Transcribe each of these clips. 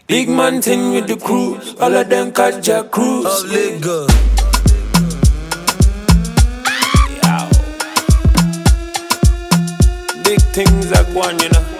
Big man thing with the crew, all of them catch your cruise. Of Lagos. Big things are going, you know.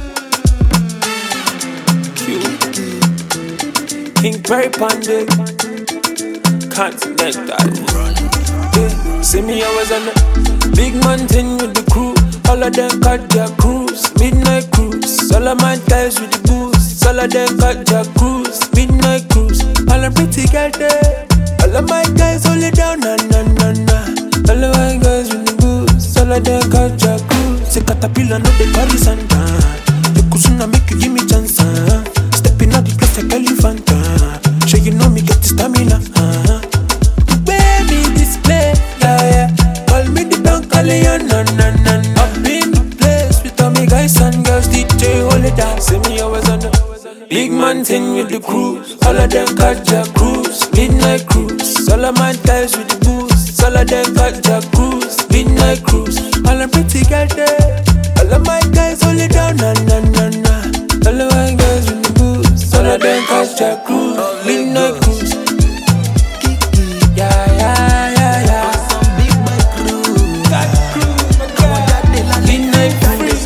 King Perry Pandey, Continental. Yeah. See me always on the big man thing with the crew. All of them got their cruise, midnight cruise. All of my guys with the booze. All of them got their cruise, midnight cruise. All the pretty girls there. All of my guys hold it down, na na na na. All of my guys with the booze. All of them got their cruise. Say caterpillar no they carry Santa. The kusuna make you give me chance. Stepping out the place like elephant. Sure you know me get the stamina. Baby display, yeah. Call me the Don Corleone, na na na na. Up in the place with all me guys and girls. DJ hold it down. See me always on the big man thing with the crew. All of them got their cruise, midnight cruise. All of my guys with the booze. All of them got their cruise, midnight cruise. All the pretty girls there. All of my guys hold it down, na na na na. All of my guys with the booze. All of them got their cruise, midnight cruise. Yeah, yeah, yeah, yeah. Some big man crew. That crew, midnight cruise.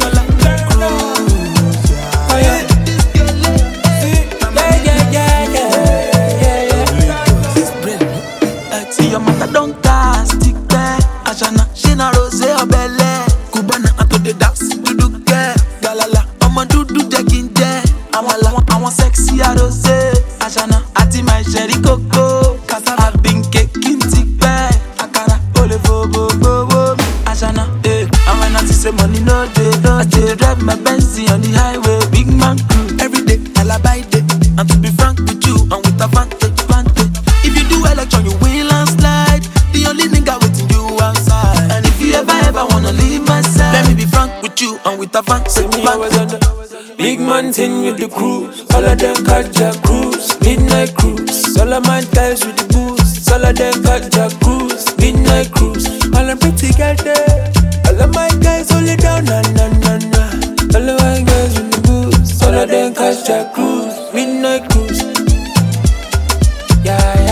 Oh yeah. See your mother don't cast stick there. Ashana, she na rose or belle. Cubana ato the dance, do do care. Galala, I'ma do jacking there. I want sexy a rose. Ashana, ati my sherry coco. Cause I've been caking tick there. Akara, ole bo bo bo bo. Ashana, and when I see money no day, I still drive my Benz on the highway. Big man crew, every day, I'll buy day. And to be frank with you, and with advantage. If you do election, you win landslide. The only nigga waiting you outside. And if you ever wanna leave my side, let me be frank with you and with advantage. See me always on the big man thing with the crew. All of them got their cruise, midnight cruise. All of my guys with the booze. All of them got their cruise, midnight cruise. All the pretty girls there. All of my guys hold it down, na na na na. All of my guys with the booze. All of them got their cruise, midnight cruise. Yeah.